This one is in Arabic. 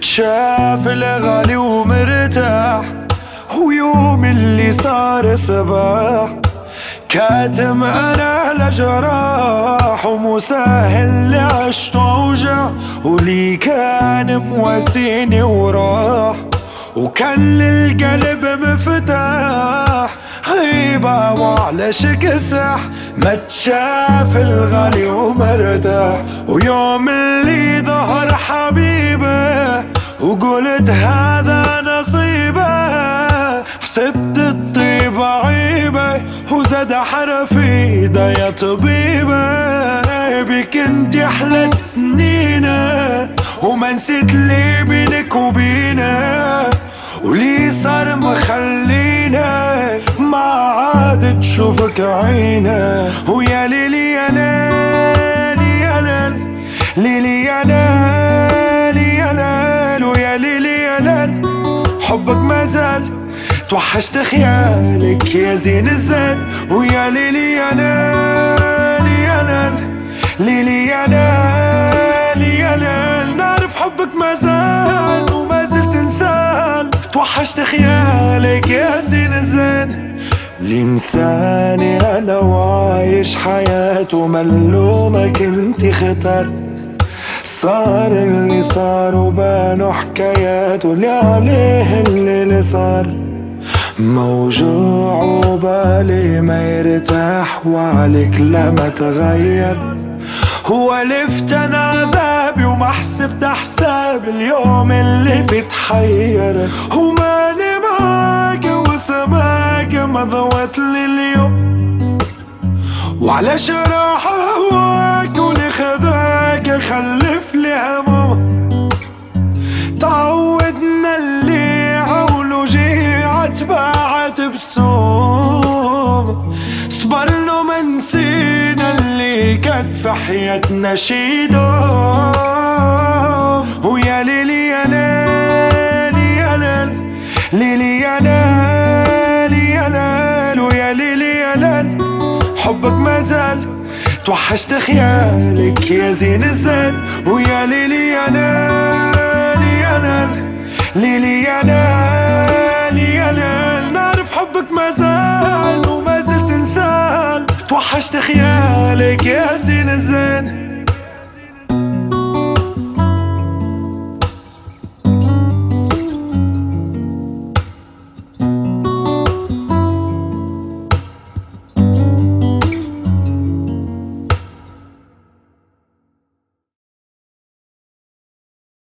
متشاف الغالي ومرتاح، ويوم اللي صار صباح كاتم انا لجراح، ومو سهل عشت اوجع، ولي كان مواسيني وراح، وكان للقلب مفتاح غيبة وعلى شكسح. متشاف الغالي ومرتاح، ويوم اللي ظهر حبيبه وقلت هذا نصيبه، حسبت الطيبة عيبه وزاد حرفي دا يا طبيبه. بك انت احلى سنينه وما نسيت لي بينك وبينه، ولي صار مخلينا ما عاد تشوفك عينه. ويا ليلي يا ليلي يا ليل، ليلي يا ليلي يا ليل، ويا ليلي يا ليل حبك ما زال، توحشت خيالك يا زين الزين. ويا ليلي يا ليلي يا ليل، ليلي يا ليلي يا ليل، نعرف حبك ما زال وما زلت انسان، توحشت خيالك يا زين الزين. لإنساني أنا وعايش حياته ملومك انتي خطرت، صار اللي صار وبانوا حكايات، واللي عليه اللي صار موجوع وبالي ما يرتاح، وعليك لما تغير ولفت انا عذابي وما حسبت حساب اليوم اللي في تحير. وماني معاك وسماك ما ضوت لي اليوم، وعلاش راح هواك واللي خذاك خلف لي هموم. تعودنا اللي عولو جيعة تباعت بسوم، صبرنا وما نسينا اللي كان في حياتنا شي دوم. ويا ليلي يا ليلي يا ليل، ليلي يا ليلي يا ليل، ويا ليلي يا ليل حبك ما زال، توحشت خيالك يا زين الزين. ويا ليلي يا ليلي يا ليل، ليلي يا ليلي يا ليل، نعرف حبك ما زال وما زلت انسان، توحشت خيالك يا زين الزين.